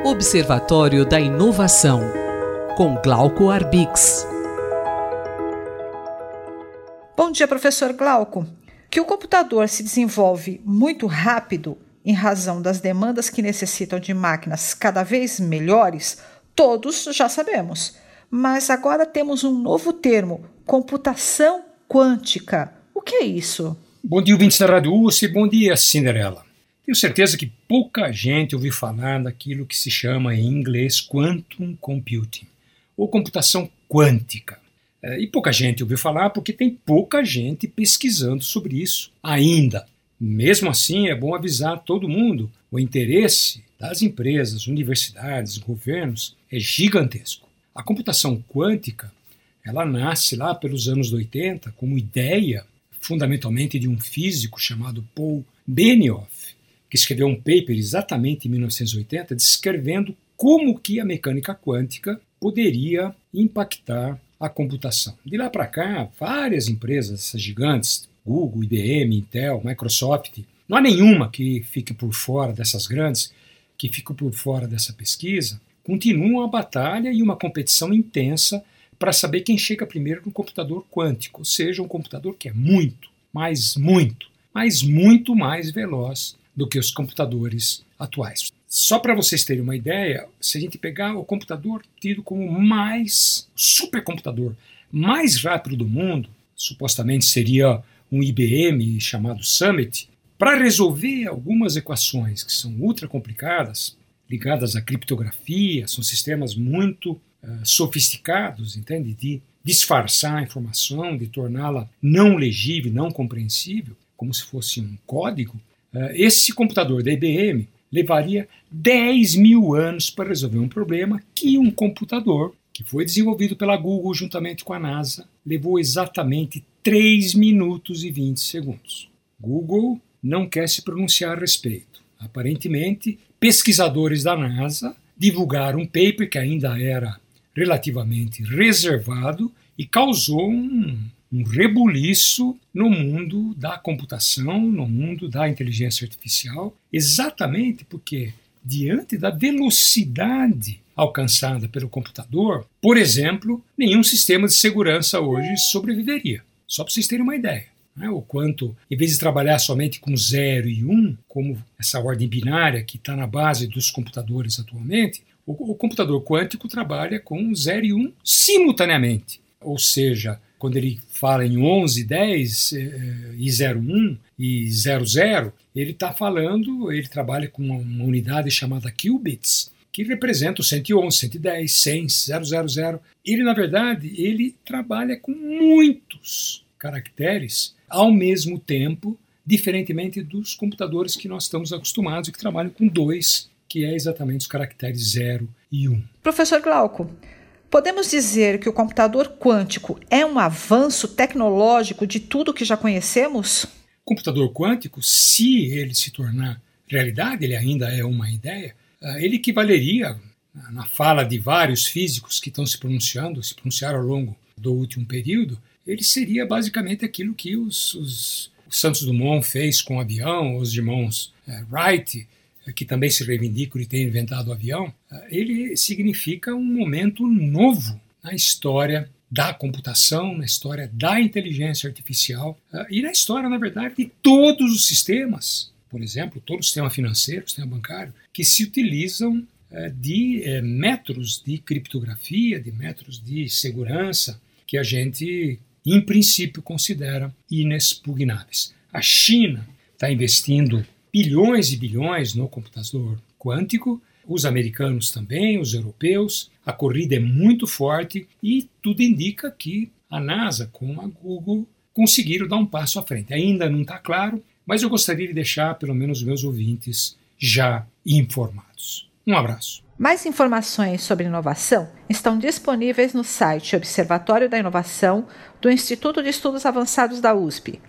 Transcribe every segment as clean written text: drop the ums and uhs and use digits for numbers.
Observatório da Inovação, com Glauco Arbix. Bom dia, professor Glauco. Que o computador se desenvolve muito rápido em razão das demandas que necessitam de máquinas cada vez melhores, todos já sabemos. Mas agora temos um novo termo, computação quântica. O que é isso? Bom dia, ouvintes da Rádio USP. Bom dia, Cinderela. Tenho certeza que pouca gente ouviu falar daquilo que se chama em inglês Quantum Computing, ou computação quântica. E pouca gente ouviu falar porque tem pouca gente pesquisando sobre isso ainda. Mesmo assim, é bom avisar todo mundo, o interesse das empresas, universidades, governos é gigantesco. A computação quântica, ela nasce lá pelos anos 80 como ideia fundamentalmente de um físico chamado Paul Benioff, que escreveu um paper exatamente em 1980 descrevendo como que a mecânica quântica poderia impactar a computação. De lá para cá, várias empresas, essas gigantes, Google, IBM, Intel, Microsoft, não há nenhuma que fique por fora dessas grandes, que fique por fora dessa pesquisa, continuam a batalha e uma competição intensa para saber quem chega primeiro no computador quântico, ou seja, um computador que é muito mais veloz do que os computadores atuais. Só para vocês terem uma ideia, se a gente pegar o computador tido como supercomputador mais rápido do mundo, supostamente seria um IBM chamado Summit, para resolver algumas equações que são ultra complicadas, ligadas à criptografia, são sistemas muito sofisticados, entende? De disfarçar a informação, de torná-la não legível, não compreensível, como se fosse um código. Esse computador da IBM levaria 10 mil anos para resolver um problema que um computador, que foi desenvolvido pela Google juntamente com a NASA, levou exatamente 3 minutos e 20 segundos. Google não quer se pronunciar a respeito. Aparentemente, pesquisadores da NASA divulgaram um paper que ainda era relativamente reservado e causou um rebuliço no mundo da computação, no mundo da inteligência artificial, exatamente porque, diante da velocidade alcançada pelo computador, por exemplo, nenhum sistema de segurança hoje sobreviveria. Só para vocês terem uma ideia. O quanto, em vez de trabalhar somente com 0 e 1, como essa ordem binária que está na base dos computadores atualmente, o computador quântico trabalha com 0 e 1 simultaneamente. Ou seja, quando ele fala em 11, 10 e 01 e 00, ele trabalha com uma unidade chamada qubits, que representa o 111, 110, 100, 000. Na verdade, ele trabalha com muitos caracteres ao mesmo tempo, diferentemente dos computadores que nós estamos acostumados e que trabalham com 2, que é exatamente os caracteres 0 e 1. Professor Glauco, podemos dizer que o computador quântico é um avanço tecnológico de tudo que já conhecemos? O computador quântico, se ele se tornar realidade, ele ainda é uma ideia, ele equivaleria, na fala de vários físicos que estão se pronunciaram ao longo do último período, ele seria basicamente aquilo que os Santos Dumont fez com o avião, os irmãos Wright, que também se reivindicam de ter inventado o avião. Ele significa um momento novo na história da computação, na história da inteligência artificial e na história, na verdade, de todos os sistemas, por exemplo, todo o sistema financeiro, o sistema bancário, que se utilizam de métodos de criptografia, de métodos de segurança que a gente, em princípio, considera inexpugnáveis. A China está investindo bilhões e bilhões no computador quântico, os americanos também, os europeus. A corrida é muito forte e tudo indica que a NASA com a Google conseguiram dar um passo à frente. Ainda não está claro, mas eu gostaria de deixar pelo menos os meus ouvintes já informados. Um abraço. Mais informações sobre inovação estão disponíveis no site Observatório da Inovação do Instituto de Estudos Avançados da USP,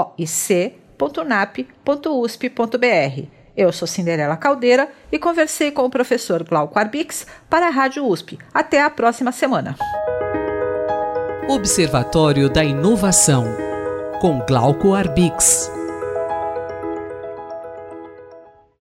oic.nap.usp.br. Eu sou Cinderela Caldeira e conversei com o professor Glauco Arbix para a Rádio USP. Até a próxima semana. Observatório da Inovação, com Glauco Arbix.